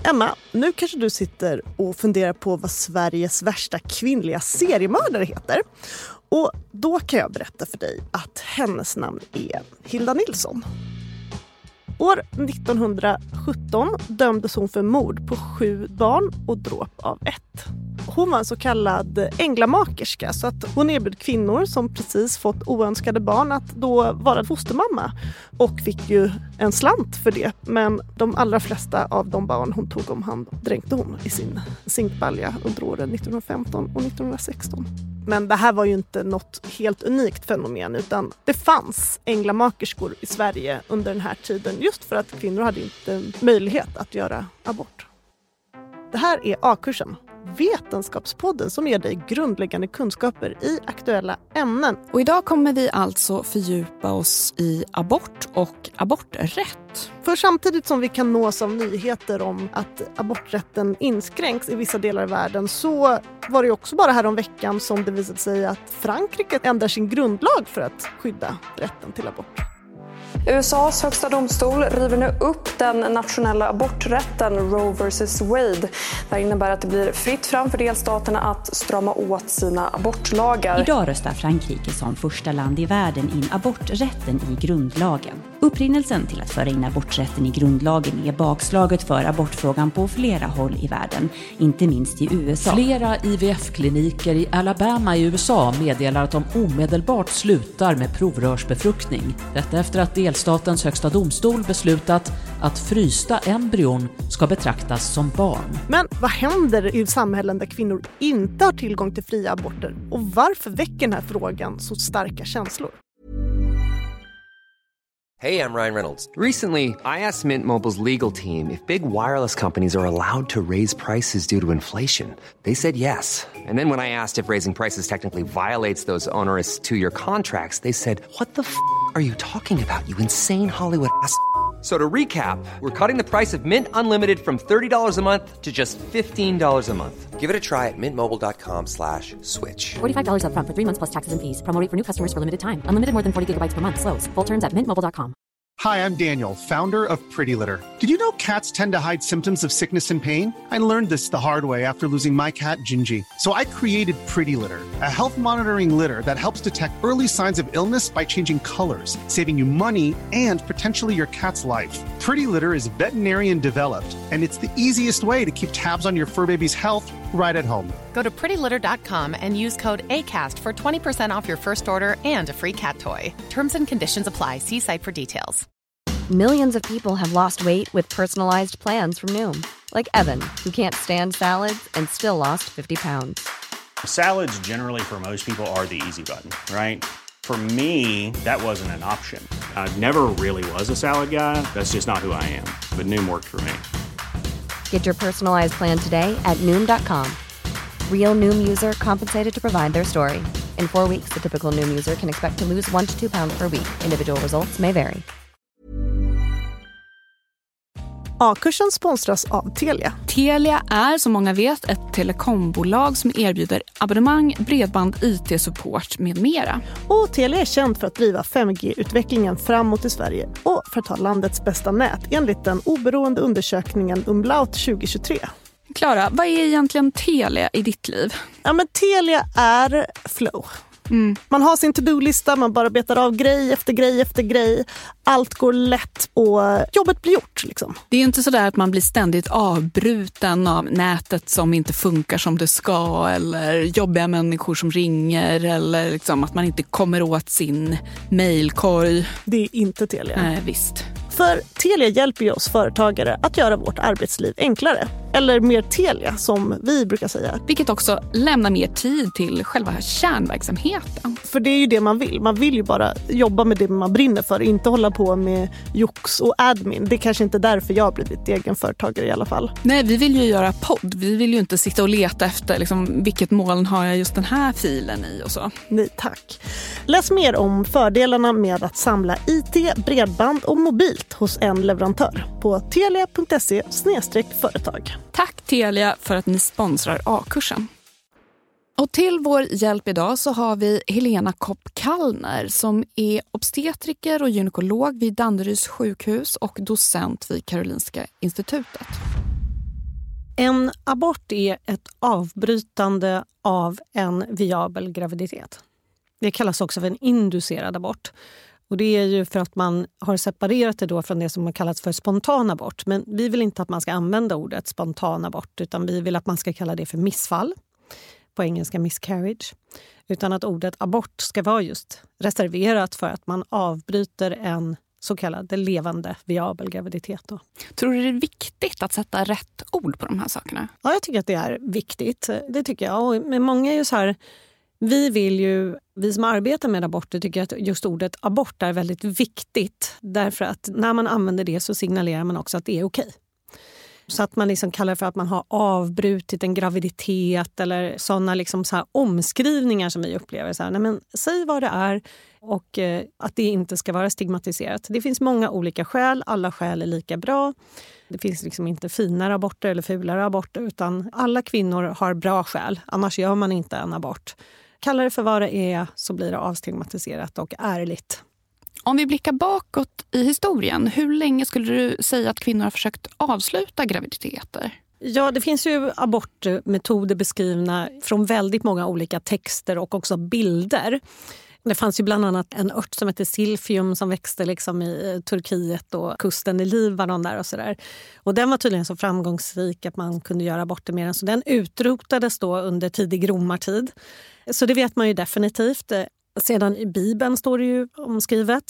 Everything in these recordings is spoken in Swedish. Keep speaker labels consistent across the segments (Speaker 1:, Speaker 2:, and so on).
Speaker 1: Emma, nu kanske du sitter och funderar på vad Sveriges värsta kvinnliga seriemördare heter. Och då kan jag berätta för dig att hennes namn är Hilda Nilsson. År 1917 dömdes hon för mord på 7 barn och dråp av 1. Hon var en så kallad änglamakerska, så att hon erbjöd kvinnor som precis fått oönskade barn att då vara fostermamma och fick ju en slant för det. Men de allra flesta av de barn hon tog om hand dränkte hon i sin zinkbalja under åren 1915 och 1916. Men det här var ju inte något helt unikt fenomen, utan det fanns änglamakerskor i Sverige under den här tiden just för att kvinnor hade inte möjlighet att göra abort. Det här är A-kursen, Vetenskapspodden som ger dig grundläggande kunskaper i aktuella ämnen.
Speaker 2: Och idag kommer vi alltså fördjupa oss i abort och aborträtt.
Speaker 1: För samtidigt som vi kan nås av nyheter om att aborträtten inskränks i vissa delar av världen, så var det också bara här om veckan som det visade sig att Frankrike ändrar sin grundlag för att skydda rätten till abort.
Speaker 3: USAs högsta domstol river nu upp den nationella aborträtten Roe vs. Wade. Det innebär att det blir fritt fram för delstaterna att strama åt sina abortlagar.
Speaker 4: Idag röstar Frankrike som första land i världen in aborträtten i grundlagen. Upprinnelsen till att föra in aborträtten i grundlagen är bakslaget för abortfrågan på flera håll i världen, inte minst i USA.
Speaker 5: Flera IVF-kliniker i Alabama i USA meddelar att de omedelbart slutar med provrörsbefruktning. Detta efter att delstatens högsta domstol beslutat att frysta embryon ska betraktas som barn.
Speaker 1: Men vad händer i samhällen där kvinnor inte har tillgång till fria aborter? Och varför väcker den här frågan så starka känslor?
Speaker 6: Hey, I'm Ryan Reynolds. Recently, I asked Mint Mobile's legal team if big wireless companies are allowed to raise prices due to inflation. They said yes. And then when I asked if raising prices technically violates those onerous 2-year contracts, they said, "What the f*** are you talking about, you insane Hollywood ass?" So to recap, we're cutting the price of Mint Unlimited from $30 a month to just $15 a month. Give it a try at mintmobile.com/switch.
Speaker 7: $45 up front for 3 months plus taxes and fees. Promo rate for new customers for limited time. Unlimited more than 40 gigabytes per month. Slows full terms at mintmobile.com.
Speaker 8: Hi, I'm Daniel, founder of Pretty Litter. Did you know cats tend to hide symptoms of sickness and pain? I learned this the hard way after losing my cat, Gingy. So I created Pretty Litter, a health monitoring litter that helps detect early signs of illness by changing colors, saving you money and potentially your cat's life. Pretty Litter is veterinarian developed, and it's the easiest way to keep tabs on your fur baby's health right at home.
Speaker 9: Go to prettylitter.com and use code ACAST for 20% off your first order and a free cat toy. Terms and conditions apply. See site for details.
Speaker 10: Millions of people have lost weight with personalized plans from Noom. Like Evan, who can't stand salads and still lost 50 pounds.
Speaker 11: Salads generally for most people are the easy button, right? For me, that wasn't an option. I never really was a salad guy. That's just not who I am. But Noom worked for me.
Speaker 10: Get your personalized plan today at Noom.com. Real Noom user compensated to provide their story. In 4 weeks, the typical Noom user can expect to lose 1 to 2 pounds per week. Individual results may vary.
Speaker 1: A-kursen sponsras av Telia.
Speaker 2: Telia är, som många vet, ett telekombolag som erbjuder abonnemang, bredband, IT-support med mera.
Speaker 1: Och Telia är känd för att driva 5G-utvecklingen framåt i Sverige och för att ha landets bästa nät enligt den oberoende undersökningen Umlaut 2023.
Speaker 2: Klara, vad är egentligen Telia i ditt liv?
Speaker 1: Ja, men Telia är flow. Man har sin to-do-lista, man bara betar av grej efter grej efter grej. Allt går lätt och jobbet blir gjort. Liksom.
Speaker 2: Det är inte så där att man blir ständigt avbruten av nätet som inte funkar som det ska, eller jobbiga människor som ringer, eller liksom att man inte kommer åt sin mejlkorg.
Speaker 1: Det är inte Telia.
Speaker 2: Nej, visst.
Speaker 1: För Telia hjälper ju oss företagare att göra vårt arbetsliv enklare. Eller mer Telia, som vi brukar säga.
Speaker 2: Vilket också lämnar mer tid till själva kärnverksamheten.
Speaker 1: För det är ju det man vill. Man vill ju bara jobba med det man brinner för. Inte hålla på med jox och admin. Det är kanske inte därför jag har blivit egenföretagare i alla fall.
Speaker 2: Nej, vi vill ju göra podd. Vi vill ju inte sitta och leta efter liksom, vilket moln har jag just den här filen i och så.
Speaker 1: Nej, tack. Läs mer om fördelarna med att samla IT, bredband och mobilt hos en leverantör på telia.se/företag.
Speaker 2: Tack Telia för att ni sponsrar A-kursen. Och till vår hjälp idag så har vi Helena Kopp-Kallner som är obstetriker och gynekolog vid Danderyds sjukhus och docent vid Karolinska institutet.
Speaker 12: En abort är ett avbrytande av en viabel graviditet. Det kallas också för en inducerad abort. Och det är ju för att man har separerat det då från det som har kallats för spontan abort. Men vi vill inte att man ska använda ordet spontan abort, utan vi vill att man ska kalla det för missfall. På engelska miscarriage. Utan att ordet abort ska vara just reserverat för att man avbryter en så kallad levande viabel graviditet. Då.
Speaker 2: Tror du det är viktigt att sätta rätt ord på de här sakerna?
Speaker 12: Ja, jag tycker att det är viktigt. Det tycker jag. Men många är ju så här... Vi som arbetar med aborter tycker att just ordet abort är väldigt viktigt. Därför att när man använder det så signalerar man också att det är okej. Så att man liksom kallar det för att man har avbrutit en graviditet eller sådana liksom så här omskrivningar som vi upplever. Så här, nej men, säg vad det är och att det inte ska vara stigmatiserat. Det finns många olika skäl, alla skäl är lika bra. Det finns liksom inte finare aborter eller fulare aborter, utan alla kvinnor har bra skäl, annars gör man inte en abort. Kallar det för vad det är så blir det avstigmatiserat och ärligt.
Speaker 2: Om vi blickar bakåt i historien, hur länge skulle du säga att kvinnor har försökt avsluta graviditeter?
Speaker 12: Ja, det finns ju abortmetoder beskrivna från väldigt många olika texter och också bilder. Det fanns ju bland annat en ört som heter silfium som växte liksom i Turkiet och kusten i Libanon där och sådär. Och den var tydligen så framgångsrik att man kunde göra aborter med den. Så den utrotades då under tidig romartid. Så det vet man ju definitivt. Sedan i Bibeln står det ju omskrivet.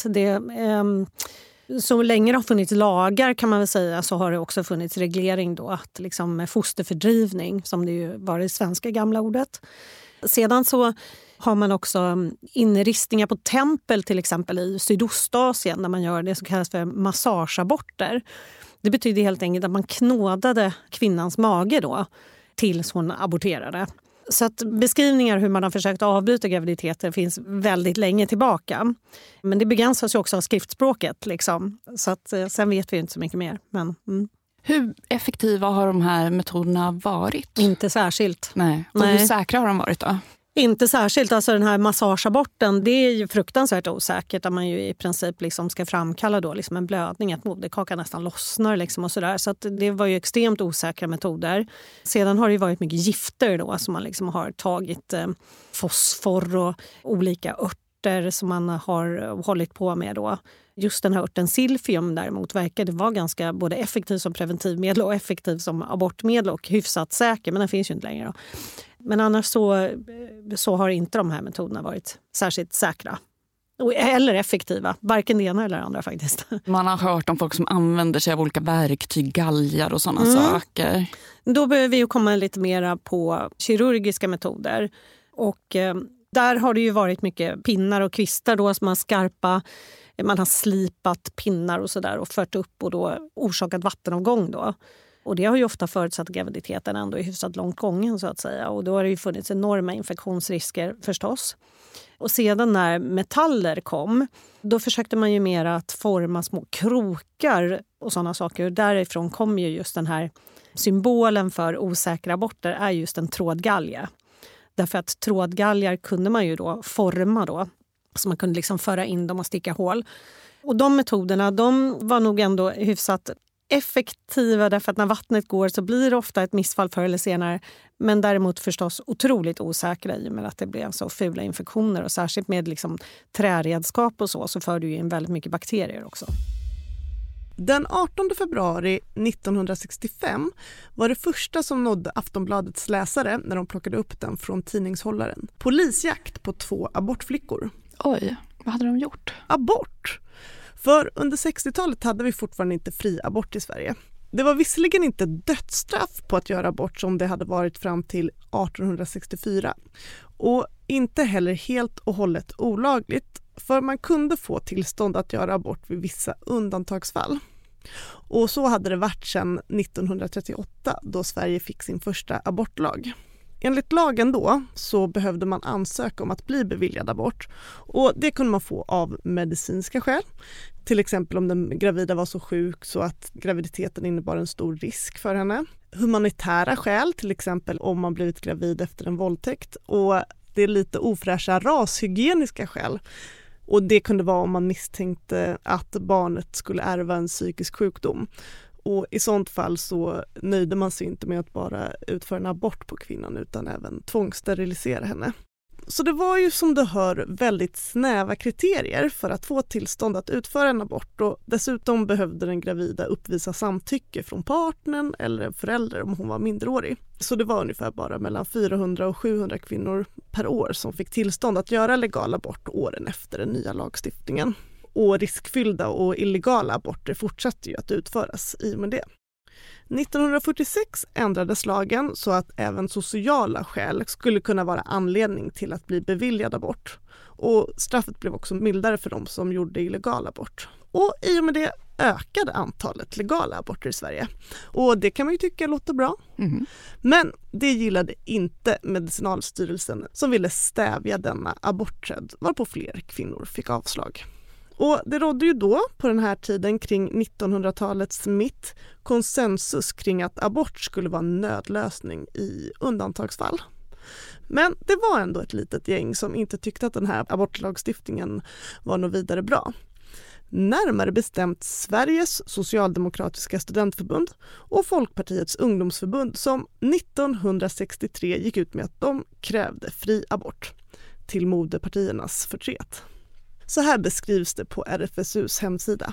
Speaker 12: Så länge det har funnits lagar kan man väl säga så har det också funnits reglering då. Att liksom med fosterfördrivning som det ju var det svenska gamla ordet. Sedan så har man också inristningar på tempel till exempel i Sydostasien där man gör det som kallas för massageaborter. Det betyder helt enkelt att man knådade kvinnans mage då tills hon aborterade. Så att beskrivningar hur man har försökt avbryta graviditeter finns väldigt länge tillbaka. Men det begränsas ju också av skriftspråket liksom. Så att sen vet vi inte så mycket mer. Men,
Speaker 2: Hur effektiva har de här metoderna varit?
Speaker 12: Inte särskilt.
Speaker 2: Nej. Och hur säkra har de varit då?
Speaker 12: Inte särskilt. Alltså den här massageaborten, det är ju fruktansvärt osäkert. Där man ju i princip liksom ska framkalla då liksom en blödning, att moderkakan nästan lossnar liksom och sådär. Så att det var ju extremt osäkra metoder. Sedan har det ju varit mycket gifter då som man liksom har tagit fosfor och olika örter som man har hållit på med då. Just den här örten silfium däremot verkade vara ganska både effektiv som preventivmedel och effektiv som abortmedel och hyfsat säker, men den finns ju inte längre då. Men annars så har inte de här metoderna varit särskilt säkra. Eller effektiva. Varken det ena eller det andra faktiskt.
Speaker 2: Man har hört om folk som använder sig av olika verktyg, galgar och sådana saker. Då
Speaker 12: behöver vi ju komma lite mera på kirurgiska metoder. Och där har det ju varit mycket pinnar och kvistar då som är skarpa. Man har slipat pinnar och sådär och fört upp och då orsakat vattenavgång då. Och det har ju ofta förutsatt graviditeten ändå i hyfsat långt gången så att säga. Och då har det ju funnits enorma infektionsrisker förstås. Och sedan när metaller kom, då försökte man ju mer att forma små krokar och sådana saker. Och därifrån kom ju just den här symbolen för osäkra aborter är just en trådgalge. Därför att trådgalgar kunde man ju då forma då. Så man kunde liksom föra in dem och sticka hål. Och de metoderna, de var nog ändå hyfsat effektiva därför att när vattnet går så blir det ofta ett missfall förr eller senare. Men däremot förstås otroligt osäkra i och med att det blev så fula infektioner. Och särskilt med liksom träredskap och så för du ju in väldigt mycket bakterier också.
Speaker 1: Den 18 februari 1965 var det första som nådde Aftonbladets läsare när de plockade upp den från tidningshållaren. Polisjakt på 2 abortflickor.
Speaker 2: Oj, vad hade de gjort?
Speaker 1: Abort! För under 60-talet hade vi fortfarande inte fri abort i Sverige. Det var visserligen inte dödsstraff på att göra abort som det hade varit fram till 1864. Och inte heller helt och hållet olagligt, för man kunde få tillstånd att göra abort vid vissa undantagsfall. Och så hade det varit sedan 1938 då Sverige fick sin första abortlag. Enligt lagen då så behövde man ansöka om att bli beviljad abort och det kunde man få av medicinska skäl. Till exempel om den gravida var så sjuk så att graviditeten innebar en stor risk för henne. Humanitära skäl, till exempel om man blivit gravid efter en våldtäkt, och det är lite ofräscha rashygieniska skäl. Och det kunde vara om man misstänkte att barnet skulle ärva en psykisk sjukdom. Och i sånt fall så nöjde man sig inte med att bara utföra en abort på kvinnan utan även tvångssterilisera henne. Så det var ju som du hör väldigt snäva kriterier för att få tillstånd att utföra en abort, och dessutom behövde den gravida uppvisa samtycke från partnern eller en förälder om hon var minderårig. Så det var ungefär bara mellan 400 och 700 kvinnor per år som fick tillstånd att göra legal abort åren efter den nya lagstiftningen. Och riskfyllda och illegala aborter fortsatte ju att utföras i och med det. 1946 ändrades lagen så att även sociala skäl skulle kunna vara anledning till att bli beviljad abort. Och straffet blev också mildare för de som gjorde illegal abort. Och i och med det ökade antalet legala aborter i Sverige. Och det kan man ju tycka låter bra. Men det gillade inte Medicinalstyrelsen som ville stävja denna aborträdd, varpå fler kvinnor fick avslag. Och det rådde ju då, på den här tiden kring 1900-talets mitt, konsensus kring att abort skulle vara en nödlösning i undantagsfall. Men det var ändå ett litet gäng som inte tyckte att den här abortlagstiftningen var något vidare bra. Närmare bestämt Sveriges socialdemokratiska studentförbund och Folkpartiets ungdomsförbund som 1963 gick ut med att de krävde fri abort till moderpartiernas förtret. Så här beskrivs det på RFSUs hemsida.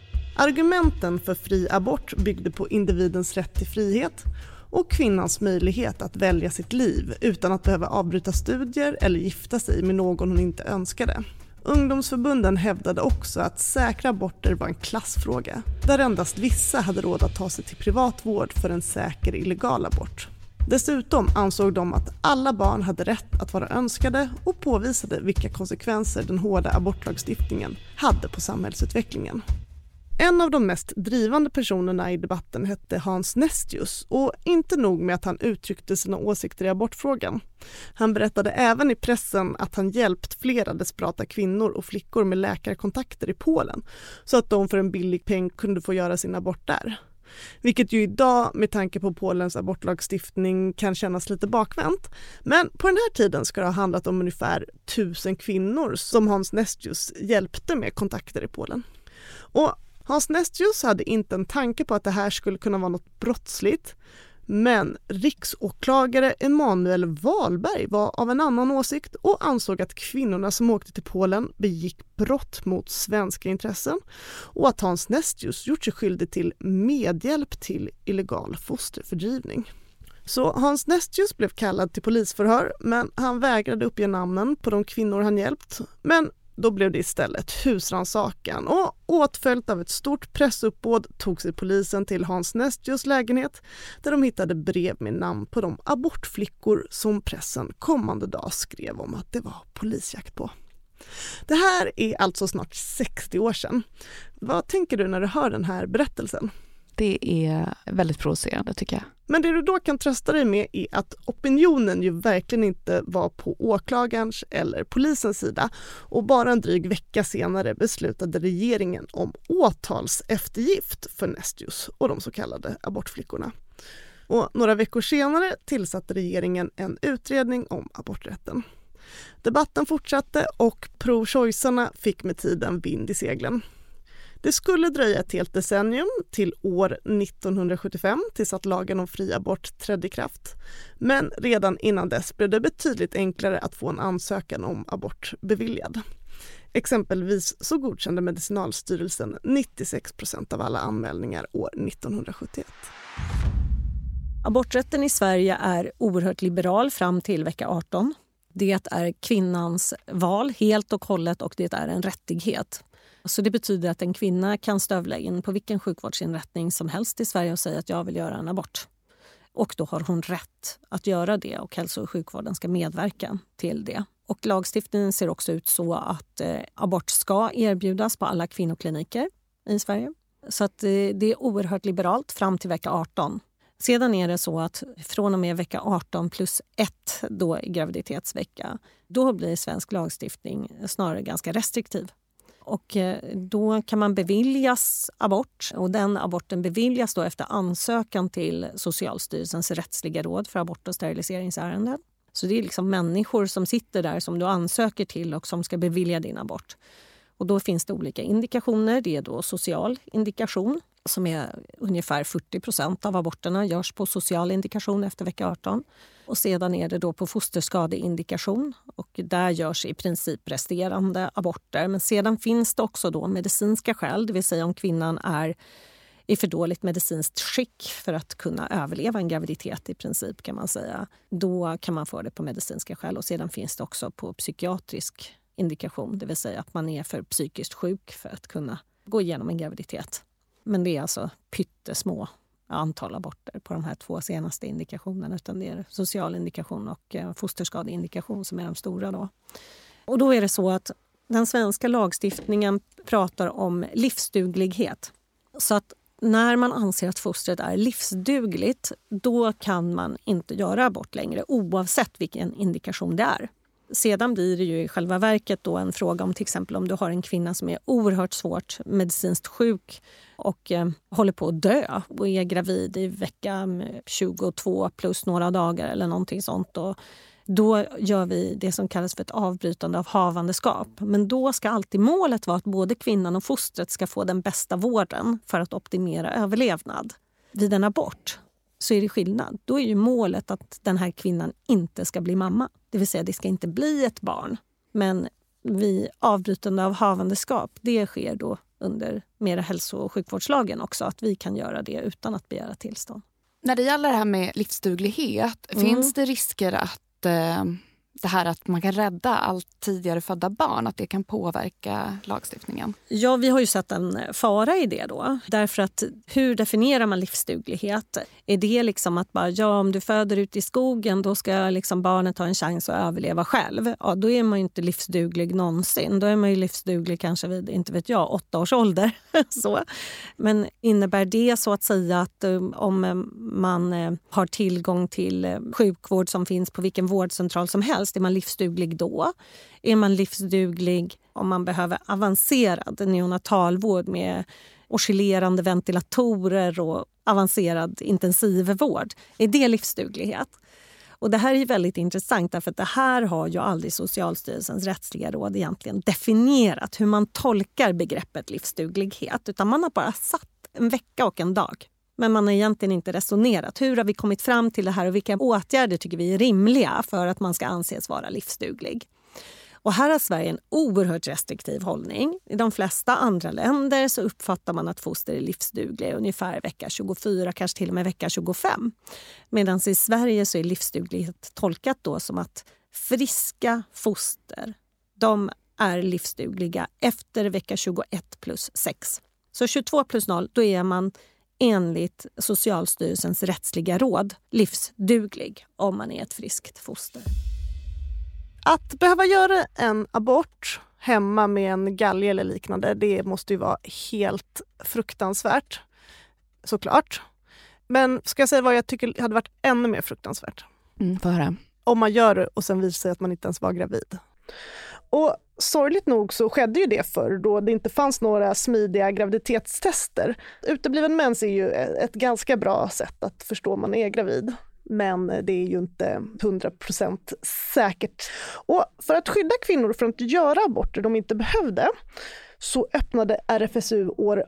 Speaker 1: Argumenten för fri abort byggde på individens rätt till frihet och kvinnans möjlighet att välja sitt liv utan att behöva avbryta studier eller gifta sig med någon hon inte önskade. Ungdomsförbunden hävdade också att säkra aborter var en klassfråga, där endast vissa hade råd att ta sig till privat vård för en säker illegal abort. Dessutom ansåg de att alla barn hade rätt att vara önskade och påvisade vilka konsekvenser den hårda abortlagstiftningen hade på samhällsutvecklingen. En av de mest drivande personerna i debatten hette Hans Nestius, och inte nog med att han uttryckte sina åsikter i abortfrågan. Han berättade även i pressen att han hjälpt flera desperata kvinnor och flickor med läkarkontakter i Polen så att de för en billig peng kunde få göra sin abort där. Vilket ju idag med tanke på Polens abortlagstiftning kan kännas lite bakvänt. Men på den här tiden ska det ha handlat om ungefär 1000 kvinnor som Hans Nestius hjälpte med kontakter i Polen. Och Hans Nestius hade inte en tanke på att det här skulle kunna vara något brottsligt. Men riksåklagare Emanuel Wahlberg var av en annan åsikt och ansåg att kvinnorna som åkte till Polen begick brott mot svenska intressen och att Hans Nestius gjort sig skyldig till medhjälp till illegal fosterfördrivning. Så Hans Nestius blev kallad till polisförhör, men han vägrade uppge namnen på de kvinnor han hjälpt. Men då blev det istället husrannsakan, och åtföljt av ett stort pressuppbåd tog sig polisen till Hans Nestius lägenhet där de hittade brev med namn på de abortflickor som pressen kommande dag skrev om att det var polisjakt på. Det här är alltså snart 60 år sedan. Vad tänker du när du hör den här berättelsen?
Speaker 2: Det är väldigt provocerande tycker jag.
Speaker 1: Men det du då kan trösta dig med är att opinionen ju verkligen inte var på åklagarens eller polisens sida, och bara en dryg vecka senare beslutade regeringen om åtalseftergift för Nestius och de så kallade abortflickorna. Och några veckor senare tillsatte regeringen en utredning om aborträtten. Debatten fortsatte och pro-choicerna fick med tiden vind i seglen. Det skulle dröja ett helt decennium till år 1975 tills att lagen om fri abort trädde i kraft. Men redan innan dess blev det betydligt enklare att få en ansökan om abort beviljad. Exempelvis så godkände Medicinalstyrelsen 96% av alla anmälningar år 1971.
Speaker 12: Aborträtten i Sverige är oerhört liberal fram till vecka 18. Det är kvinnans val helt och hållet, och det är en rättighet. Så det betyder att en kvinna kan stövla in på vilken sjukvårdsinrättning som helst i Sverige och säga att jag vill göra en abort. Och då har hon rätt att göra det, och hälso- och sjukvården ska medverka till det. Och lagstiftningen ser också ut så att abort ska erbjudas på alla kvinnokliniker i Sverige. Så att det är oerhört liberalt fram till vecka 18. Sedan är det så att från och med vecka 18 plus 1 då i graviditetsvecka, då blir svensk lagstiftning snarare ganska restriktiv. Och då kan man beviljas abort, och den aborten beviljas då efter ansökan till Socialstyrelsens rättsliga råd för abort- och steriliseringsärenden. Så det är liksom människor som sitter där som du ansöker till och som ska bevilja din abort. Och då finns det olika indikationer. Det är då social indikation. som är ungefär 40% av aborterna, görs på social indikation efter vecka 18. Och sedan är det då på fosterskadeindikation och där görs i princip resterande aborter. Men sedan finns det också då medicinska skäl, det vill säga om kvinnan är i för dåligt medicinskt skick för att kunna överleva en graviditet i princip kan man säga. Då kan man få det på medicinska skäl och sedan finns det också på psykiatrisk indikation, det vill säga att man är för psykiskt sjuk för att kunna gå igenom en graviditet. Men det är alltså pyttesmå antal aborter på de här 2 senaste indikationerna, utan det är social indikation och fosterskadeindikation som är de stora då. Och då är det så att den svenska lagstiftningen pratar om livsduglighet. Så att när man anser att fostret är livsdugligt, då kan man inte göra abort längre oavsett vilken indikation det är. Sedan blir det ju i själva verket då en fråga om till exempel om du har en kvinna som är oerhört svårt medicinskt sjuk och håller på att dö och är gravid i vecka 22 plus några dagar eller någonting sånt. Och då gör vi det som kallas för ett avbrytande av havandeskap. Men då ska alltid målet vara att både kvinnan och fostret ska få den bästa vården för att optimera överlevnad. Vid en abort så är det skillnad. Då är ju målet att den här kvinnan inte ska bli mamma. Det vill säga det ska inte bli ett barn. Men vid avbrytande av havandeskap, det sker då under mera hälso- och sjukvårdslagen också. Att vi kan göra det utan att begära tillstånd.
Speaker 2: När det gäller det här med livsduglighet, finns det risker att det här att man kan rädda allt tidigare födda barn, att det kan påverka lagstiftningen?
Speaker 12: Ja, vi har ju sett en fara i det då. Därför att hur definierar man livsduglighet? Är det liksom att bara, om du föder ut i skogen då ska liksom barnet ha en chans att överleva själv? Ja, då är man ju inte livsduglig någonsin. Då är man ju livsduglig kanske vid, inte vet jag, 8 års ålder. Så. Men innebär det så att säga att om man har tillgång till sjukvård som finns på vilken vårdcentral som helst, är man livsduglig då? Är man livsduglig om man behöver avancerad neonatalvård med oscillerande ventilatorer och avancerad intensivvård? Är det livsduglighet? Och det här är väldigt intressant därför att det här har ju aldrig Socialstyrelsens rättsliga råd egentligen definierat hur man tolkar begreppet livsduglighet, utan man har bara satt en vecka och en dag. Men man har egentligen inte resonerat. Hur har vi kommit fram till det här och vilka åtgärder tycker vi är rimliga för att man ska anses vara livsduglig? Och här har Sverige en oerhört restriktiv hållning. I de flesta andra länder så uppfattar man att foster är livsdugliga ungefär vecka 24, kanske till och med vecka 25. Medan i Sverige så är livsduglighet tolkat då som att friska foster, de är livsdugliga efter vecka 21 plus 6. Så 22 plus 0, då är man enligt Socialstyrelsens rättsliga råd livsduglig om man är ett friskt foster.
Speaker 1: Att behöva göra en abort hemma med en galge eller liknande, det måste ju vara helt fruktansvärt, såklart. Men ska jag säga vad jag tycker hade varit ännu mer fruktansvärt?
Speaker 2: Får höra.
Speaker 1: Om man gör det och sen visar sig att man inte ens var gravid. Och sorgligt nog så skedde ju det förr då det inte fanns några smidiga graviditetstester. Utebliven mens är ju ett ganska bra sätt att förstå om man är gravid. Men det är ju inte 100% säkert. Och för att skydda kvinnor från att göra aborter de inte behövde så öppnade RFSU år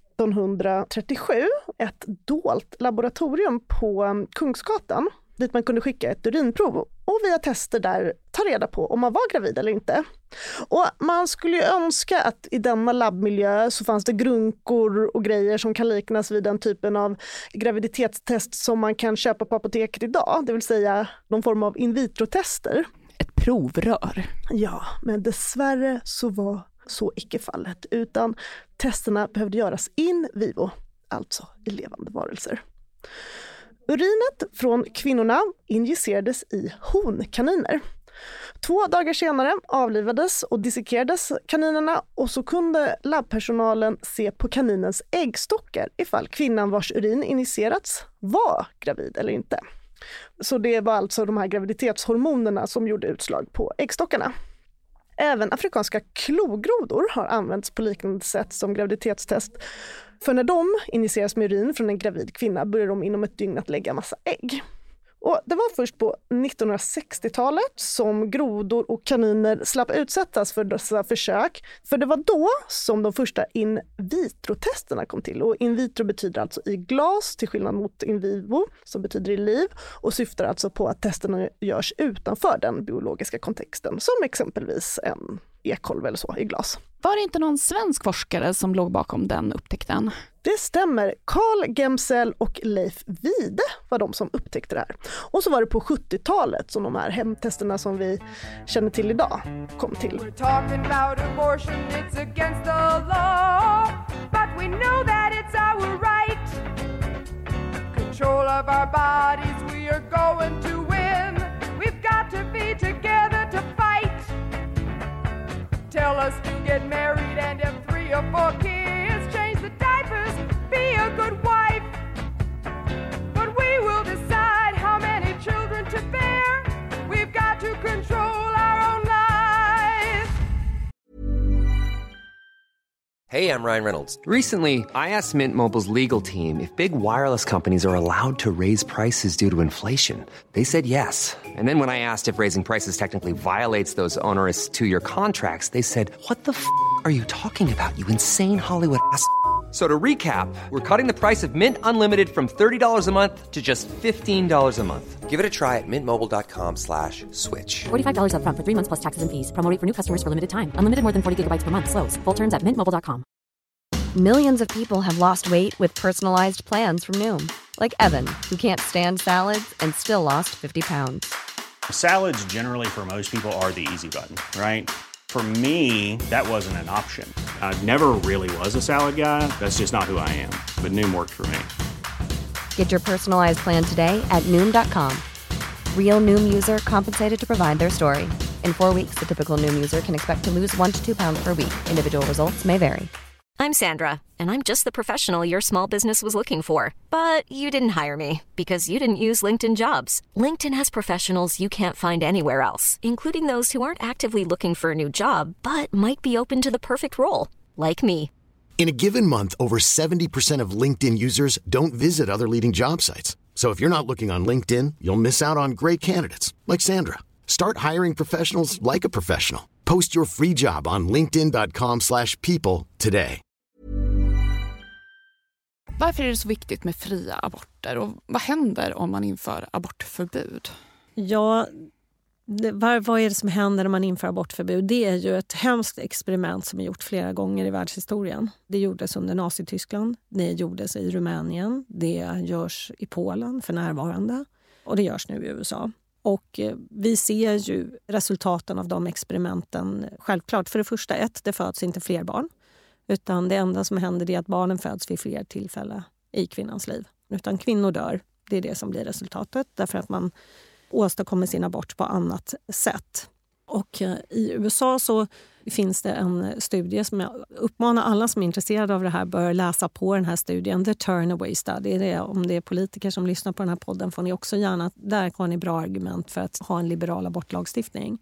Speaker 1: 1937 ett dolt laboratorium på Kungsgatan dit man kunde skicka ett urinprov och via tester där ta reda på om man var gravid eller inte. Och man skulle ju önska att i denna labbmiljö så fanns det grunkor och grejer som kan liknas vid den typen av graviditetstest som man kan köpa på apoteket idag. Det vill säga någon form av in vitro-tester.
Speaker 2: Ett provrör.
Speaker 1: Ja, men dessvärre så var så icke fallet. Utan testerna behövde göras in vivo, alltså i levande varelser. Urinet från kvinnorna injicerades i honkaniner. 2 dagar senare avlivades och dissekerades kaninerna och så kunde labbpersonalen se på kaninens äggstockar ifall kvinnan vars urin injicerats var gravid eller inte. Så det var alltså de här graviditetshormonerna som gjorde utslag på äggstockarna. Även afrikanska klogrodor har använts på liknande sätt som graviditetstest. För när de injiceras med urin från en gravid kvinna börjar de inom ett dygn att lägga massa ägg. Och det var först på 1960-talet som grodor och kaniner slapp utsättas för dessa försök. För det var då som de första in vitro-testerna kom till. Och in vitro betyder alltså i glas till skillnad mot in vivo som betyder i liv. Och syftar alltså på att testerna görs utanför den biologiska kontexten. Som exempelvis en ekolv eller så i glas.
Speaker 2: Var det inte någon svensk forskare som låg bakom den upptäckten?
Speaker 1: Det stämmer. Carl Gemsel och Leif Wide var de som upptäckte det här. Och så var det på 70-talet som de här hemtesterna som vi känner till idag kom till.
Speaker 13: We're talking about abortion, it's against the law. But we know that it's our right. Control of our bodies, we are going to win. We've got to be together to fight. Tell us to get married and have 3 or 4 kids. Change the diapers, be a good wife. But we will decide how many children to bear. We've got to control our own lives.
Speaker 6: Hey, I'm Ryan Reynolds. Recently, I asked Mint Mobile's legal team if big wireless companies are allowed to raise prices due to inflation. They said yes. And then when I asked if raising prices technically violates those onerous 2-year contracts, they said, "What the f*** are you talking about, you insane Hollywood ass?" So to recap, we're cutting the price of Mint Unlimited from $30 a month to just $15 a month. Give it a try at mintmobile.com/switch.
Speaker 7: $45 up front for 3 months plus taxes and fees. Promo rate for new customers for limited time. Unlimited more than 40 gigabytes per month. Slows full terms at mintmobile.com.
Speaker 10: Millions of people have lost weight with personalized plans from Noom. Like Evan, who can't stand salads and still lost 50 pounds.
Speaker 11: Salads generally for most people are the easy button, right? For me, that wasn't an option. I never really was a salad guy. That's just not who I am. But Noom worked for me.
Speaker 10: Get your personalized plan today at Noom.com. Real Noom user compensated to provide their story. In 4 weeks, the typical Noom user can expect to lose 1 to 2 pounds per week. Individual results may vary.
Speaker 14: I'm Sandra, and I'm just the professional your small business was looking for. But you didn't hire me because you didn't use LinkedIn Jobs. LinkedIn has professionals you can't find anywhere else, including those who aren't actively looking for a new job, but might be open to the perfect role, like me.
Speaker 15: In a given month, over 70% of LinkedIn users don't visit other leading job sites. So if you're not looking on LinkedIn, you'll miss out on great candidates, like Sandra. Start hiring professionals like a professional. Post your free job on linkedin.com/people today.
Speaker 2: Varför är det så viktigt med fria aborter och vad händer om man inför abortförbud?
Speaker 12: Ja, vad är det som händer när man inför abortförbud? Det är ju ett hemskt experiment som är gjort flera gånger i världshistorien. Det gjordes under Nazityskland, det gjordes i Rumänien, det görs i Polen för närvarande och det görs nu i USA. Och vi ser ju resultaten av de experimenten självklart. För det första, det föds inte fler barn. Utan det enda som händer är att barnen föds vid fler tillfällen i kvinnans liv. Utan kvinnor dör, det är det som blir resultatet. Därför att man åstadkommer sin abort på annat sätt. Och i USA så finns det en studie som jag uppmanar alla som är intresserade av det här bör läsa på den här studien. The Turnaway Study. Om det är politiker som lyssnar på den här podden får ni också gärna, där har ni bra argument för att ha en liberal abortlagstiftning.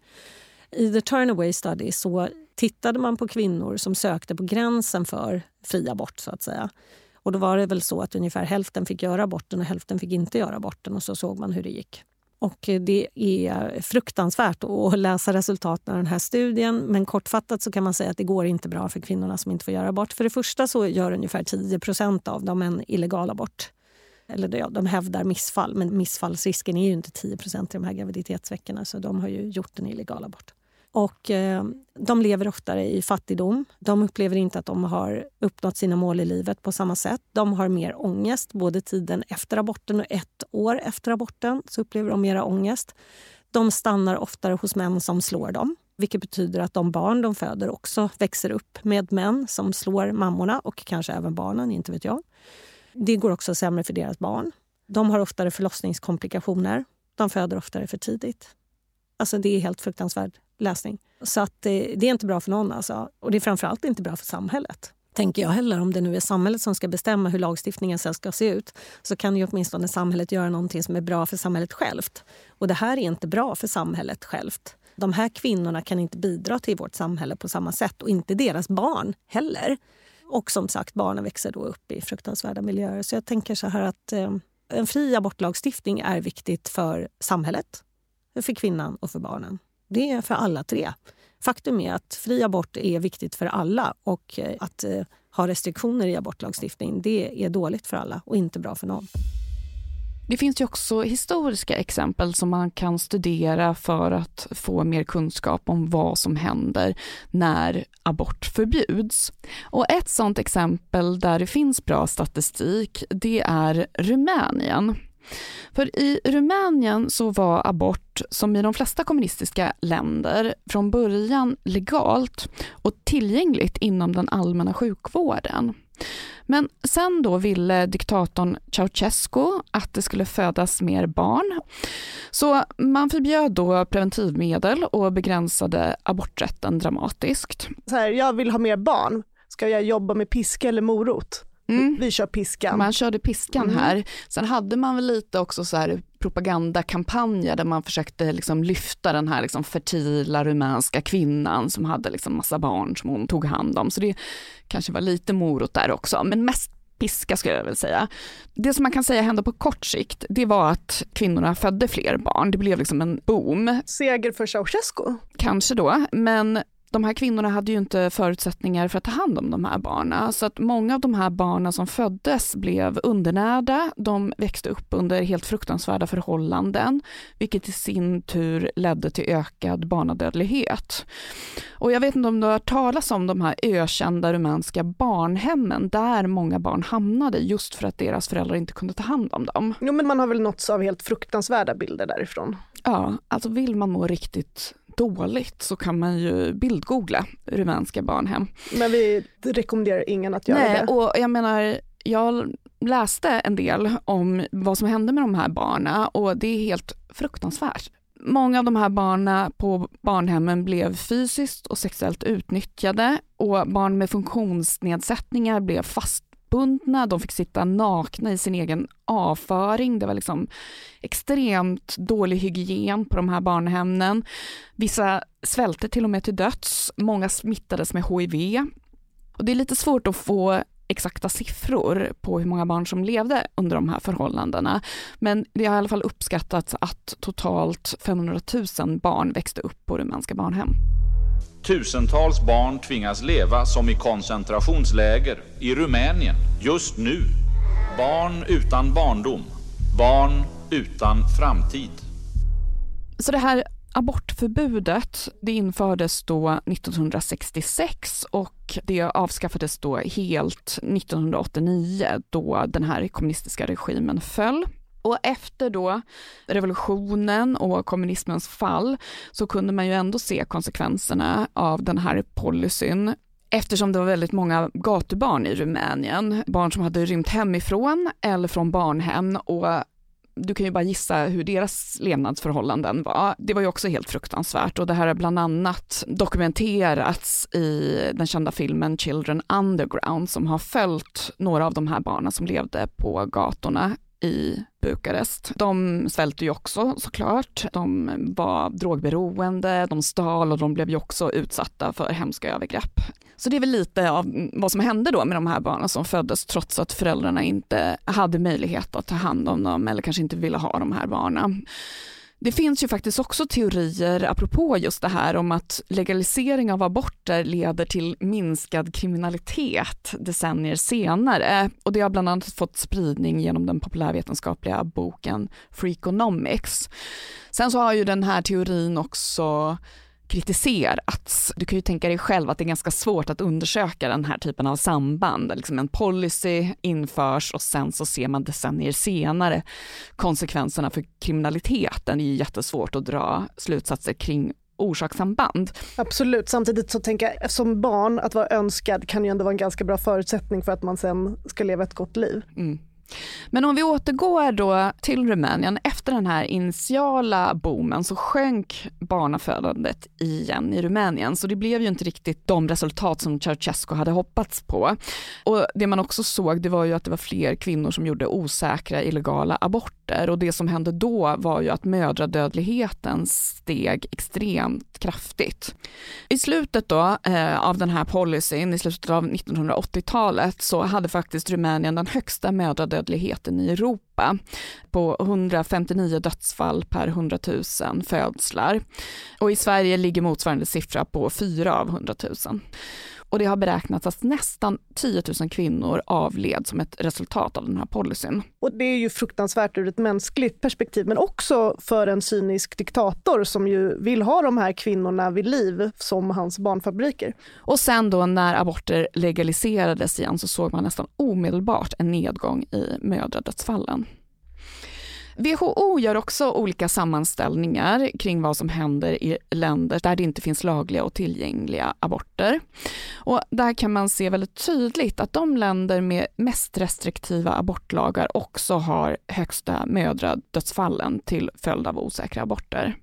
Speaker 12: I The Turnaway Study så tittade man på kvinnor som sökte på gränsen för fri abort så att säga. Och då var det väl så att ungefär hälften fick göra aborten och hälften fick inte göra aborten och så såg man hur det gick. Och det är fruktansvärt att läsa resultaten av den här studien. Men kortfattat så kan man säga att det går inte bra för kvinnorna som inte får göra abort. För det första så gör ungefär 10% av dem en illegal abort. Eller ja, de hävdar missfall, men missfallsrisken är ju inte 10% i de här graviditetsveckorna. Så de har ju gjort en illegal abort. Och de lever oftare i fattigdom. De upplever inte att de har uppnått sina mål i livet på samma sätt. De har mer ångest, både tiden efter aborten och 1 år efter aborten så upplever de mera ångest. De stannar oftare hos män som slår dem. Vilket betyder att de barn de föder också växer upp med män som slår mammorna och kanske även barnen, inte vet jag. Det går också sämre för deras barn. De har oftare förlossningskomplikationer. De föder oftare för tidigt. Alltså det är helt fruktansvärd läsning. Så att det är inte bra för någon alltså. Och det är framförallt inte bra för samhället. Tänker jag heller, om det nu är samhället som ska bestämma hur lagstiftningen sen ska se ut så kan ju åtminstone samhället göra någonting som är bra för samhället självt. Och det här är inte bra för samhället självt. De här kvinnorna kan inte bidra till vårt samhälle på samma sätt och inte deras barn heller. Och som sagt, barnen växer då upp i fruktansvärda miljöer. Så jag tänker så här att En fri abortlagstiftning är viktigt för samhället, för kvinnan och för barnen. Det är för alla tre. Faktum är att fri abort är viktigt för alla och att ha restriktioner i abortlagstiftning, det är dåligt för alla och inte bra för någon.
Speaker 2: Det finns ju också historiska exempel som man kan studera för att få mer kunskap om vad som händer när abort förbjuds. Och ett sådant exempel där det finns bra statistik, det är Rumänien. För i Rumänien så var abort, som i de flesta kommunistiska länder, från början legalt och tillgängligt inom den allmänna sjukvården. Men sen då ville diktatorn Ceausescu att det skulle födas mer barn. Så man förbjöd då preventivmedel och begränsade aborträtten dramatiskt.
Speaker 1: Så här, jag vill ha mer barn. Ska jag jobba med piska eller morot? Vi kör piskan.
Speaker 2: Man körde piskan här. Sen hade man väl lite också så här propagandakampanjer där man försökte liksom lyfta den här liksom fertila rumänska kvinnan som hade liksom massa barn som hon tog hand om. Så det kanske var lite morot där också. Men mest piska skulle jag väl säga. Det som man kan säga hände på kort sikt, det var att kvinnorna födde fler barn. Det blev liksom en boom.
Speaker 1: Seger för Ceausescu?
Speaker 2: Kanske då, men de här kvinnorna hade ju inte förutsättningar för att ta hand om de här barnen. Så att många av de här barnen som föddes blev undernärda. De växte upp under helt fruktansvärda förhållanden, vilket i sin tur ledde till ökad barnadödlighet. Och jag vet inte om du har talat om de här ökända rumänska barnhemmen där många barn hamnade just för att deras föräldrar inte kunde ta hand om dem.
Speaker 1: Jo, men man har väl nåtts av helt fruktansvärda bilder därifrån.
Speaker 2: Ja, alltså vill man må riktigt dåligt så kan man ju bildgoogla rumänska barnhem.
Speaker 1: Men vi rekommenderar ingen att göra det.
Speaker 2: Nej, och jag menar, jag läste en del om vad som hände med de här barnen och det är helt fruktansvärt. Många av de här barnen på barnhemmen blev fysiskt och sexuellt utnyttjade och barn med funktionsnedsättningar blev fastbundna. De fick sitta nakna i sin egen avföring. Det var liksom extremt dålig hygien på de här barnhemmen. Vissa svälte till och med till döds. Många smittades med HIV. Och det är lite svårt att få exakta siffror på hur många barn som levde under de här förhållandena. Men det har i alla fall uppskattats att totalt 500 000 barn växte upp på rumänska barnhem.
Speaker 16: Tusentals barn tvingas leva som i koncentrationsläger i Rumänien just nu. Barn utan barndom. Barn utan framtid.
Speaker 2: Så det här abortförbudet, det infördes då 1966 och det avskaffades då helt 1989 då den här kommunistiska regimen föll. Och efter då revolutionen och kommunismens fall så kunde man ju ändå se konsekvenserna av den här policyn. Eftersom det var väldigt många gatubarn i Rumänien, barn som hade rymt hemifrån eller från barnhem, och du kan ju bara gissa hur deras levnadsförhållanden var. Det var ju också helt fruktansvärt och det här har bland annat dokumenterats i den kända filmen Children Underground som har följt några av de här barnen som levde på gatorna i Bukarest. De svälte ju också såklart. De var drogberoende, de stal och de blev ju också utsatta för hemska övergrepp. Så det är väl lite av vad som hände då med de här barnen som föddes trots att föräldrarna inte hade möjlighet att ta hand om dem eller kanske inte ville ha de här barnen. Det finns ju faktiskt också teorier apropå just det här om att legalisering av aborter leder till minskad kriminalitet decennier senare. Och det har bland annat fått spridning genom den populärvetenskapliga boken Freakonomics. Sen så har ju den här teorin också kritiserats. Du kan ju tänka dig själv att det är ganska svårt att undersöka den här typen av samband. Liksom en policy införs och sen så ser man decennier senare konsekvenserna för kriminaliteten. Det är ju jättesvårt att dra slutsatser kring orsakssamband.
Speaker 1: Absolut, samtidigt så tänker jag som barn att vara önskad kan ju ändå vara en ganska bra förutsättning för att man sen ska leva ett gott liv.
Speaker 2: Mm. Men om vi återgår då till Rumänien, efter den här initiala boomen så sjönk barnafödandet igen i Rumänien. Så det blev ju inte riktigt de resultat som Ceausescu hade hoppats på. Och det man också såg, det var ju att det var fler kvinnor som gjorde osäkra illegala aborter. Och det som hände då var ju att mödradödligheten steg extremt kraftigt. I slutet då av den här policyn, i slutet av 1980-talet så hade faktiskt Rumänien den högsta mödradödligheten mödradödligheten i Europa på 159 dödsfall per 100 000 födslar. Och i Sverige ligger motsvarande siffra på 4 av 100 000. Och det har beräknats att nästan 10 000 kvinnor avled som ett resultat av den här policyn.
Speaker 1: Och det är ju fruktansvärt ur ett mänskligt perspektiv, men också för en cynisk diktator som ju vill ha de här kvinnorna vid liv som hans barnfabriker.
Speaker 2: Och sen då när aborter legaliserades igen så såg man nästan omedelbart en nedgång i mödradödsfallen. WHO gör också olika sammanställningar kring vad som händer i länder där det inte finns lagliga och tillgängliga aborter. Och där kan man se väldigt tydligt att de länder med mest restriktiva abortlagar också har högsta mödradödsfallen till följd av osäkra aborter.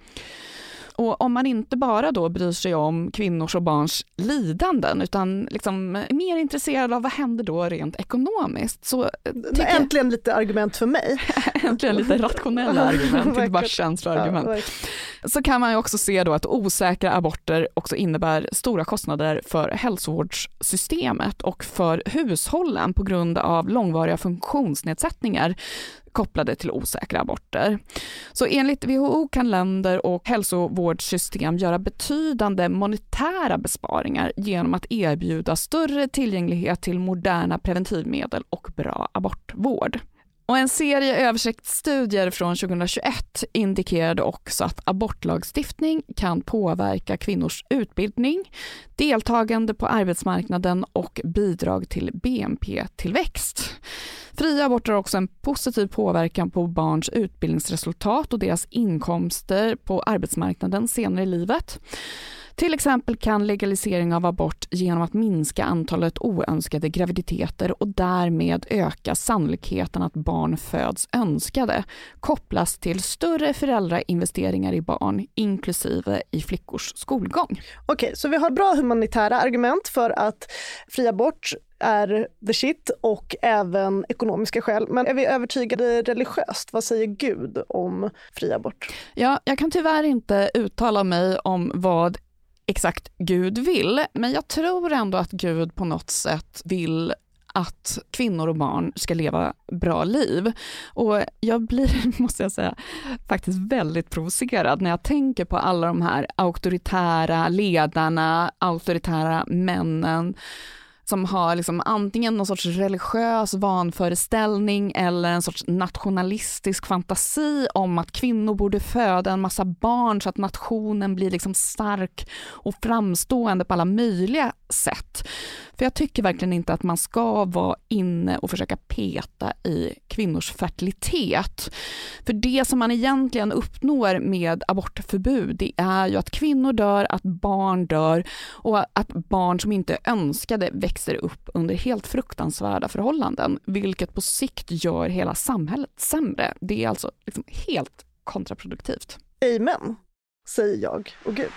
Speaker 2: Och om man inte bara då bryr sig om kvinnors och barns lidanden utan liksom är mer intresserad av vad händer då rent ekonomiskt. Så
Speaker 1: äntligen lite argument för mig.
Speaker 2: Äntligen lite rationella argument, inte bara känsloargument. Så kan man ju också se då att osäkra aborter också innebär stora kostnader för hälsovårdssystemet och för hushållen på grund av långvariga funktionsnedsättningar kopplade till osäkra aborter. Så enligt WHO kan länder och hälsovårdssystem göra betydande monetära besparingar genom att erbjuda större tillgänglighet till moderna preventivmedel och bra abortvård. Och en serie översiktsstudier från 2021 indikerade också att abortlagstiftning kan påverka kvinnors utbildning, deltagande på arbetsmarknaden och bidrag till BNP-tillväxt. Fria aborter har också en positiv påverkan på barns utbildningsresultat och deras inkomster på arbetsmarknaden senare i livet. Till exempel kan legalisering av abort genom att minska antalet oönskade graviditeter och därmed öka sannolikheten att barn föds önskade kopplas till större föräldrainvesteringar i barn, inklusive i flickors skolgång.
Speaker 1: Okej, så vi har bra humanitära argument för att fri abort är the shit och även ekonomiska skäl. Men är vi övertygade religiöst? Vad säger Gud om fri abort?
Speaker 2: Ja, jag kan tyvärr inte uttala mig om vad exakt Gud vill, men jag tror ändå att Gud på något sätt vill att kvinnor och barn ska leva bra liv. Och jag blir, måste jag säga, faktiskt väldigt provocerad när jag tänker på alla de här auktoritära ledarna, auktoritära männen som har liksom antingen någon sorts religiös vanföreställning eller en sorts nationalistisk fantasi om att kvinnor borde föda en massa barn så att nationen blir liksom stark och framstående på alla möjliga sätt. För jag tycker verkligen inte att man ska vara inne och försöka peta i kvinnors fertilitet. För det som man egentligen uppnår med abortförbud, det är ju att kvinnor dör, att barn dör och att barn som inte är önskade växer upp under helt fruktansvärda förhållanden, vilket på sikt gör hela samhället sämre. Det är alltså liksom helt kontraproduktivt.
Speaker 1: Amen, säger jag och Gud.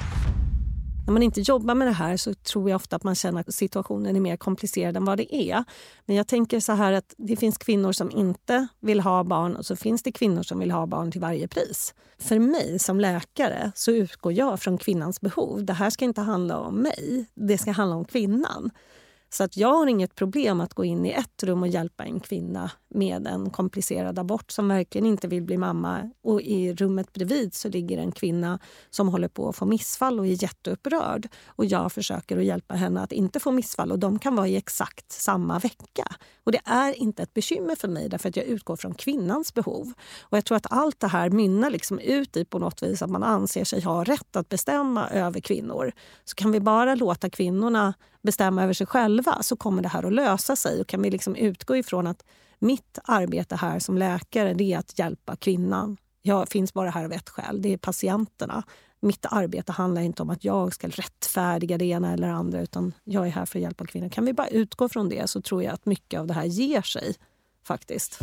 Speaker 12: När man inte jobbar med det här så tror jag ofta att man känner att situationen är mer komplicerad än vad det är. Men jag tänker så här att det finns kvinnor som inte vill ha barn och så finns det kvinnor som vill ha barn till varje pris. För mig som läkare så utgår jag från kvinnans behov. Det här ska inte handla om mig, det ska handla om kvinnan. Så att jag har inget problem att gå in i ett rum och hjälpa en kvinna med en komplicerad abort som verkligen inte vill bli mamma. Och i rummet bredvid så ligger en kvinna som håller på att få missfall och är jätteupprörd. Och jag försöker att hjälpa henne att inte få missfall och de kan vara i exakt samma vecka. Och det är inte ett bekymmer för mig därför att jag utgår från kvinnans behov. Och jag tror att allt det här mynnar liksom ut i på något vis att man anser sig ha rätt att bestämma över kvinnor. Så kan vi bara låta kvinnorna bestämma över sig själva så kommer det här att lösa sig. Och kan vi liksom utgå ifrån att mitt arbete här som läkare det är att hjälpa kvinnan. Jag finns bara här av ett skäl, det är patienterna. Mitt arbete handlar inte om att jag ska rättfärdiga det ena eller andra utan jag är här för att hjälpa kvinnor. Kan vi bara utgå från det så tror jag att mycket av det här ger sig faktiskt.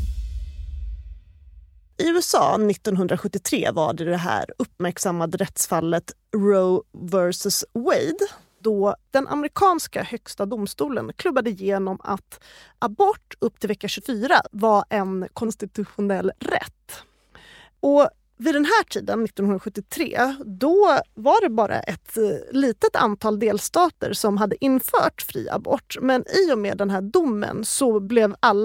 Speaker 1: I USA 1973 var det här uppmärksammade rättsfallet Roe vs. Wade då den amerikanska högsta domstolen klubbade igenom att abort upp till vecka 24 var en konstitutionell rätt. Och vid den här tiden, 1973, då var det bara ett litet antal delstater som hade infört fri abort. Men i och med den här domen så blev alla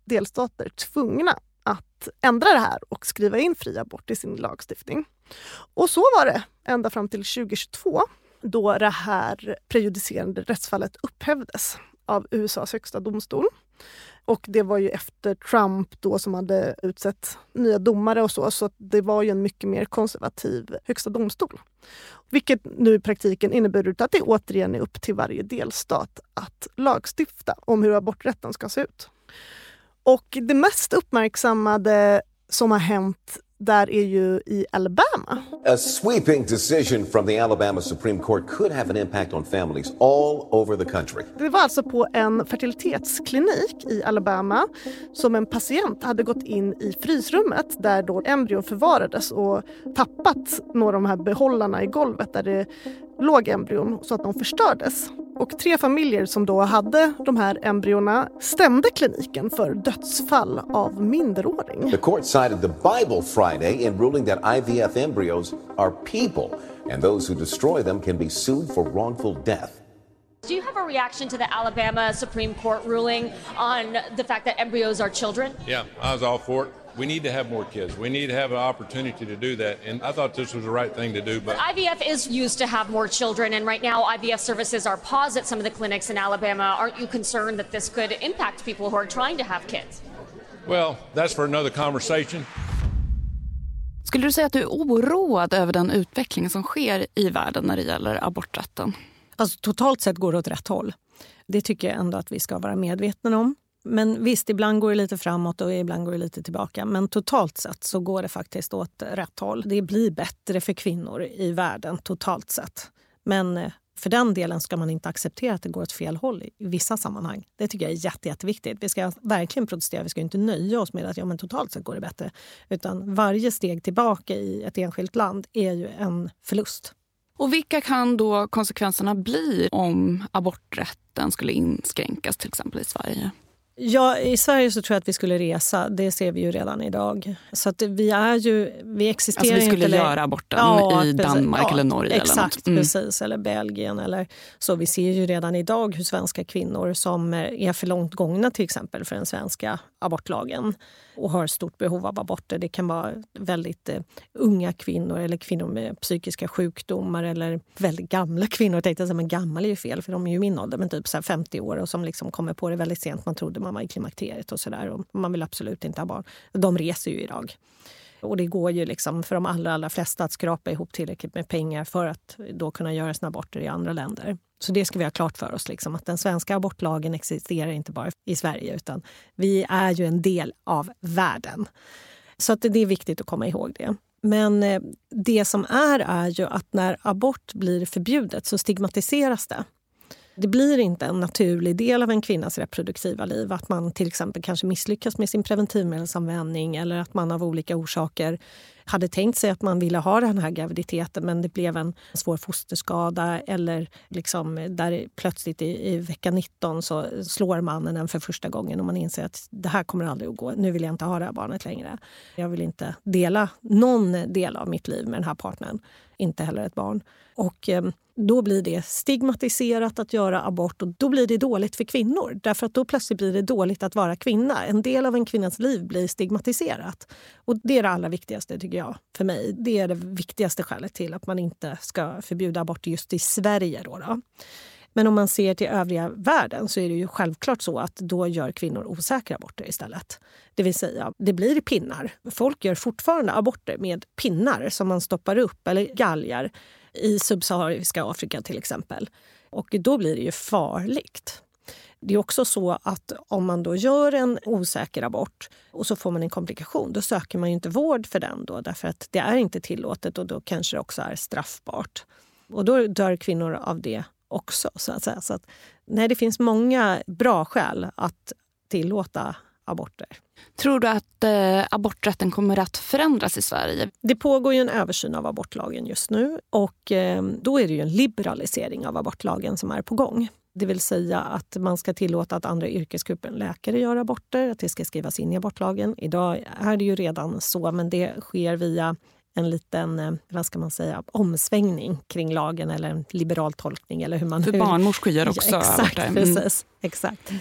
Speaker 1: delstater tvungna att ändra det här och skriva in fri abort i sin lagstiftning. Och så var det ända fram till 2022 då det här prejudicerande rättsfallet upphävdes av USAs högsta domstol. Och det var ju efter Trump då som hade utsett nya domare och så det var ju en mycket mer konservativ högsta domstol. Vilket nu i praktiken innebär att det återigen är upp till varje delstat att lagstifta om hur aborträtten ska se ut. Och det mest uppmärksammade som har hänt där är ju i Alabama.
Speaker 17: A sweeping decision from the Alabama Supreme Court could have an impact on families all over the country.
Speaker 1: Det var alltså på en fertilitetsklinik i Alabama som en patient hade gått in i frysrummet där då embryon förvarades och tappat några av de här behållarna i golvet där det låg embryon så att de förstördes. Och 3 familjer som då hade de här embryona stämde kliniken för dödsfall av minderåring.
Speaker 17: The court cited the Bible Friday in ruling that IVF embryos are people and those who destroy them can be sued for wrongful death.
Speaker 18: Do you have a reaction to the Alabama Supreme Court ruling on the fact that embryos are children?
Speaker 19: Yeah, I was all for it. We need to have more kids. We need to have an opportunity to do that. And I thought this was the right thing to do. But
Speaker 18: IVF is used to have more children. And right now, IVF services are paused at some of the clinics in Alabama. Aren't you concerned that this could impact people who are trying to have kids?
Speaker 19: Well, that's for another conversation.
Speaker 2: Skulle du säga att du är oroad över den utveckling som sker i världen när det gäller aborträtten?
Speaker 12: Alltså, totalt sett går det åt rätt håll. Det tycker jag ändå att vi ska vara medvetna om. Men visst, ibland går det lite framåt och ibland går det lite tillbaka. Men totalt sett så går det faktiskt åt rätt håll. Det blir bättre för kvinnor i världen totalt sett. Men för den delen ska man inte acceptera att det går åt fel håll i vissa sammanhang. Det tycker jag är jätteviktigt. Vi ska verkligen protestera. Vi ska inte nöja oss med att men totalt sett går det bättre. Utan varje steg tillbaka i ett enskilt land är ju en förlust.
Speaker 2: Och vilka kan då konsekvenserna bli om aborträtten skulle inskränkas till exempel i Sverige?
Speaker 12: Ja, i Sverige så tror jag att vi skulle resa. Det ser vi ju redan idag. Så att vi existerar inte.
Speaker 2: Alltså vi skulle göra aborten i Danmark eller Norge
Speaker 12: exakt,
Speaker 2: eller något.
Speaker 12: Precis. Eller Belgien eller så. Vi ser ju redan idag hur svenska kvinnor som är för långt gångna till exempel för den svenska abortlagen och har stort behov av aborter. Det kan vara väldigt unga kvinnor eller kvinnor med psykiska sjukdomar eller väldigt gamla kvinnor. Jag tänkte att men gammal är ju fel för de är ju min ålder, men typ så här 50 år och som liksom kommer på det väldigt sent. Man trodde man var i klimakteriet och sådär och man vill absolut inte ha barn. De reser ju idag. Och det går ju liksom för de allra flesta att skrapa ihop tillräckligt med pengar för att då kunna göra sina aborter i andra länder. Så det ska vi ha klart för oss liksom, att den svenska abortlagen existerar inte bara i Sverige utan vi är ju en del av världen. Så att det är viktigt att komma ihåg det. Men det som är ju att när abort blir förbjudet så stigmatiseras det. Det blir inte en naturlig del av en kvinnas reproduktiva liv att man till exempel kanske misslyckas med sin preventivmedelsanvändning eller att man av olika orsaker hade tänkt sig att man ville ha den här graviditeten men det blev en svår fosterskada eller liksom där plötsligt i vecka 19 så slår mannen en för första gången och man inser att det här kommer aldrig att gå. Nu vill jag inte ha det här barnet längre. Jag vill inte dela någon del av mitt liv med den här partnern. Inte heller ett barn. Och då blir det stigmatiserat att göra abort och då blir det dåligt för kvinnor. Därför att då plötsligt blir det dåligt att vara kvinna. En del av en kvinnas liv blir stigmatiserat. Och det är det allra viktigaste tycker jag för mig. Det är det viktigaste skälet till att man inte ska förbjuda abort just i Sverige då. Men om man ser till övriga världen så är det ju självklart så att då gör kvinnor osäkra aborter istället. Det vill säga, det blir pinnar. Folk gör fortfarande aborter med pinnar som man stoppar upp eller galgar i subsahariska Afrika till exempel. Och då blir det ju farligt. Det är också så att om man då gör en osäker abort och så får man en komplikation, då söker man ju inte vård för den då därför att det är inte tillåtet och då kanske det också är straffbart. Och då dör kvinnor av det också så att säga. Så att, nej, det finns många bra skäl att tillåta aborter.
Speaker 2: Tror du att aborträtten kommer att förändras i Sverige?
Speaker 12: Det pågår ju en översyn av abortlagen just nu och då är det ju en liberalisering av abortlagen som är på gång. Det vill säga att man ska tillåta att andra yrkesgrupper än läkare gör aborter, att det ska skrivas in i abortlagen. Idag är det ju redan så, men det sker via en liten, vad ska man säga, omsvängning kring lagen eller en liberal tolkning eller hur man...
Speaker 2: För barnmorskor gör också
Speaker 12: exakt,
Speaker 2: aborter.
Speaker 12: Precis, exakt.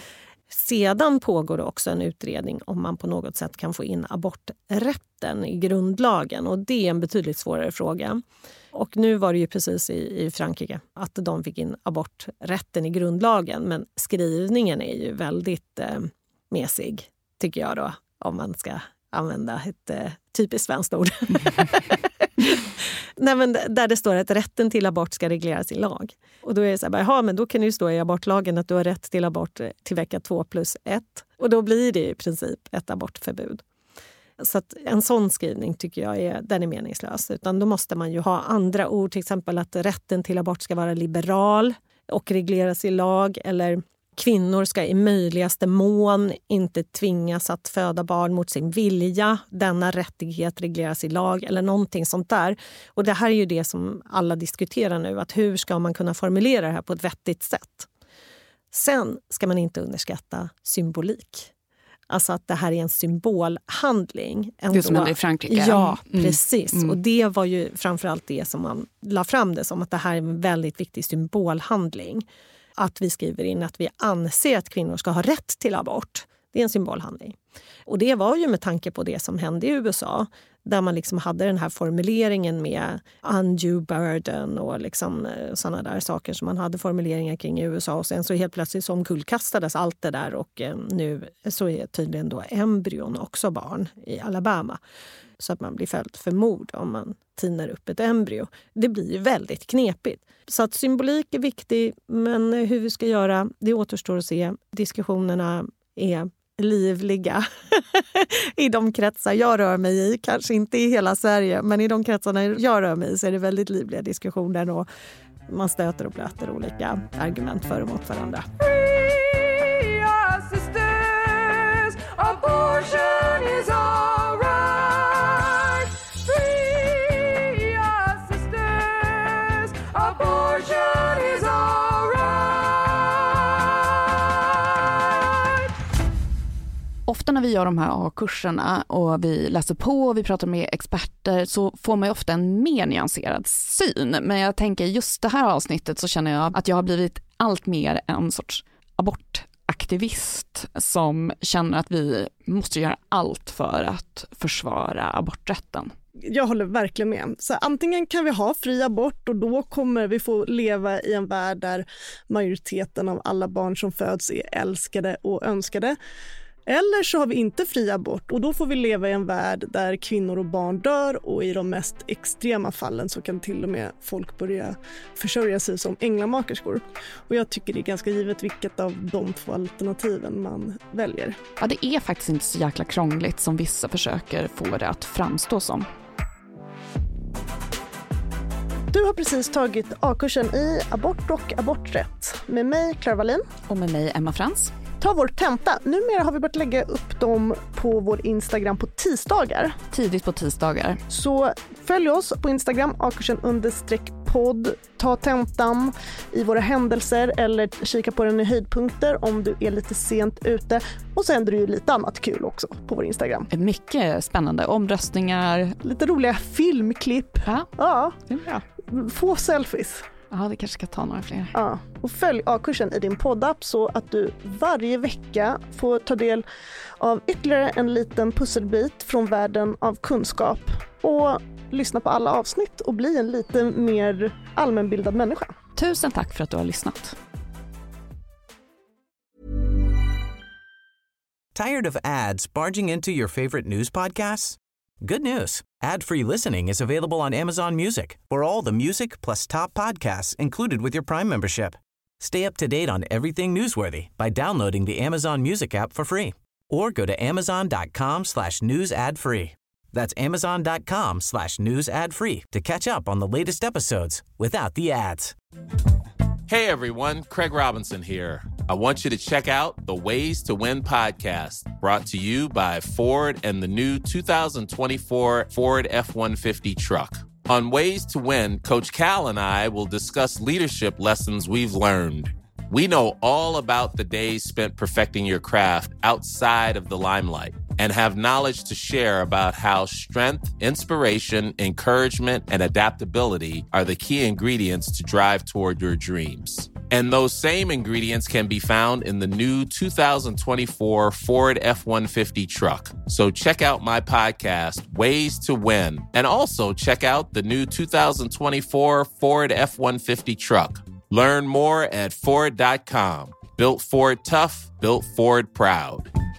Speaker 12: Sedan pågår det också en utredning om man på något sätt kan få in aborträtten i grundlagen. Och det är en betydligt svårare fråga. Och nu var det ju precis i Frankrike att de fick in aborträtten i grundlagen. Men skrivningen är ju väldigt mesig, tycker jag då. Om man ska använda ett typiskt svenskt ord. Nej, men där det står att rätten till abort ska regleras i lag. Och då är det så här, men då kan det ju stå i abortlagen att du har rätt till abort till vecka 2+1. Och då blir det i princip ett abortförbud. Så att en sån skrivning tycker jag den är meningslös. Utan då måste man ju ha andra ord, till exempel att rätten till abort ska vara liberal och regleras i lag, eller kvinnor ska i möjligaste mån inte tvingas att föda barn mot sin vilja. Denna rättighet regleras i lag eller någonting sånt där. Och det här är ju det som alla diskuterar nu. Att hur ska man kunna formulera det här på ett vettigt sätt? Sen ska man inte underskatta symbolik. Alltså att det här är en symbolhandling.
Speaker 2: Det som hände i Frankrike.
Speaker 12: Ja, precis. Och det var ju framförallt det som man la fram det som. Att det här är en väldigt viktig symbolhandling. Att vi skriver in att vi anser att kvinnor ska ha rätt till abort. Det är en symbolhandling. Och det var ju med tanke på det som hände i USA. Där man liksom hade den här formuleringen med undue burden och liksom sådana där saker som man hade formuleringar kring i USA. Och sen så helt plötsligt så omkullkastades allt det där och nu så är tydligen då embryon också barn i Alabama. Så att man blir fälld för mord om man tinar upp ett embryo. Det blir ju väldigt knepigt. Så att symbolik är viktig, men hur vi ska göra, det återstår att se. Diskussionerna är livliga i de kretsar jag rör mig i. Kanske inte i hela Sverige, men i de kretsarna jag rör mig i så är det väldigt livliga diskussioner och man stöter och blöter olika argument för och mot varandra.
Speaker 13: Free our sisters, abortion is all right. Free our sisters, abortion is all right.
Speaker 2: Ofta när vi gör de här A-kurserna och vi läser på och vi pratar med experter så får man ju ofta en mer nyanserad syn. Men jag tänker just det här avsnittet så känner jag att jag har blivit allt mer en sorts abortaktivist som känner att vi måste göra allt för att försvara aborträtten.
Speaker 1: Jag håller verkligen med. Så antingen kan vi ha fri abort och då kommer vi få leva i en värld där majoriteten av alla barn som föds är älskade och önskade. Eller så har vi inte fri abort och då får vi leva i en värld där kvinnor och barn dör och i de mest extrema fallen så kan till och med folk börja försörja sig som änglamakerskor. Och jag tycker det är ganska givet vilket av de två alternativen man väljer.
Speaker 2: Ja, det är faktiskt inte så jäkla krångligt som vissa försöker få det att framstå som.
Speaker 1: Du har precis tagit A-kursen i abort och aborträtt med mig, Clara Wallin.
Speaker 2: Och med mig, Emma Frans.
Speaker 1: Ta vår tenta. Numera har vi börjat lägga upp dem på vår Instagram på tisdagar.
Speaker 2: Tidigt på tisdagar.
Speaker 1: Så följ oss på Instagram, akursen_podd. Ta tentan i våra händelser eller kika på den i höjdpunkter om du är lite sent ute. Och sen händer det ju lite annat kul också på vår Instagram.
Speaker 2: Mycket spännande omröstningar.
Speaker 1: Lite roliga filmklipp. Ja.
Speaker 2: Det är bra.
Speaker 1: Få selfies.
Speaker 2: Ja, det kanske ska ta några fler.
Speaker 1: Ja, och följ A-kursen i din poddapp så att du varje vecka får ta del av ytterligare en liten pusselbit från världen av kunskap och lyssna på alla avsnitt och bli en lite mer allmänbildad människa.
Speaker 2: Tusen tack för att du har lyssnat.
Speaker 20: Tired of ads barging into your favorite news podcasts? Good news. Ad-free listening is available on Amazon Music for all the music plus top podcasts included with your Prime membership. Stay up to date on everything newsworthy by downloading the Amazon Music app for free or go to amazon.com/news ad free. That's amazon.com/news ad free to catch up on the latest episodes without the ads.
Speaker 21: Hey everyone, Craig Robinson here. I want you to check out the Ways to Win podcast, brought to you by Ford and the new 2024 Ford F-150 truck. On Ways to Win, Coach Cal and I will discuss leadership lessons we've learned. We know all about the days spent perfecting your craft outside of the limelight and have knowledge to share about how strength, inspiration, encouragement, and adaptability are the key ingredients to drive toward your dreams. And those same ingredients can be found in the new 2024 Ford F-150 truck. So check out my podcast, Ways to Win, and also check out the new 2024 Ford F-150 truck. Learn more at Ford.com. Built Ford tough, built Ford proud.